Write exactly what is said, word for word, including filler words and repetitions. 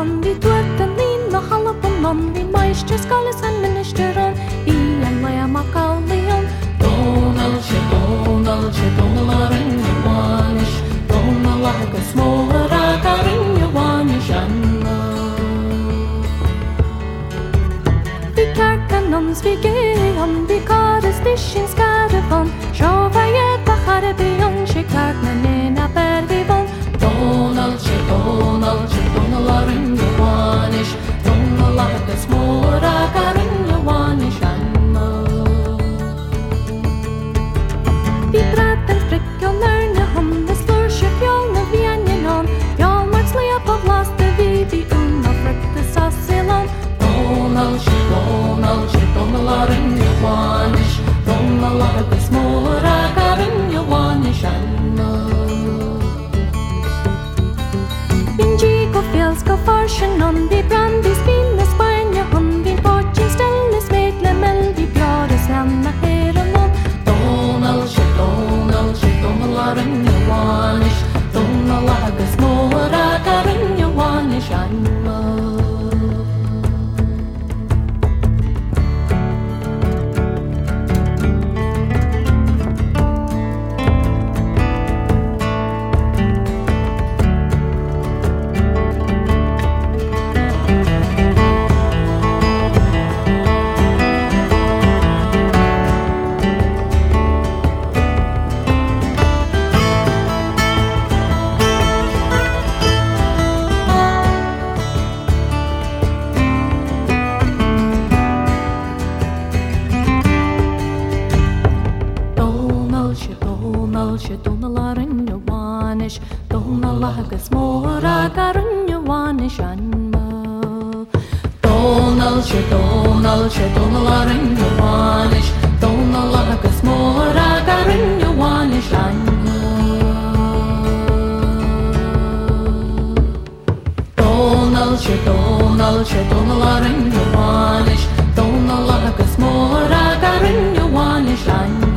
an die tuerten lín na halapon an die meistre skalles an minister an í an le ma gallion Donal sé Donal sé Donal arin Johannes Donal agus mór arin Johannes anna Vi kerkan ans vi ge an vi kares dishin skaravan Sjåvajet a charabion sé kerkna nena bervivon Donal sé Donal sé Donal arin Johannes Donal agus mór arin Johannes anna Vi praten frikjon erne hannes lurse fjallna vi enjen an Fjallmarks lea på vlaste vi vi unna frukte sassilan Donal sé Donal sé Donal arin Johannes Donal agus mór arin Johannes anna Vinji go fjels go farsen an vi brandis vinnes Spanja han vi portjen stelles vedle mel vi bjares lanna heran an Donal sé Donal sé Donal arin Johannes Donal agus mór arin Johannes anna sé Donal arin Johannes Donal agus mór arin Johannes anna Donal sé Donal sé Donal arin Johannes Donal agus mór arin Johannes anna Donal sé Donal sé Donal arin Johannes Donal agus mór arin Johannes anna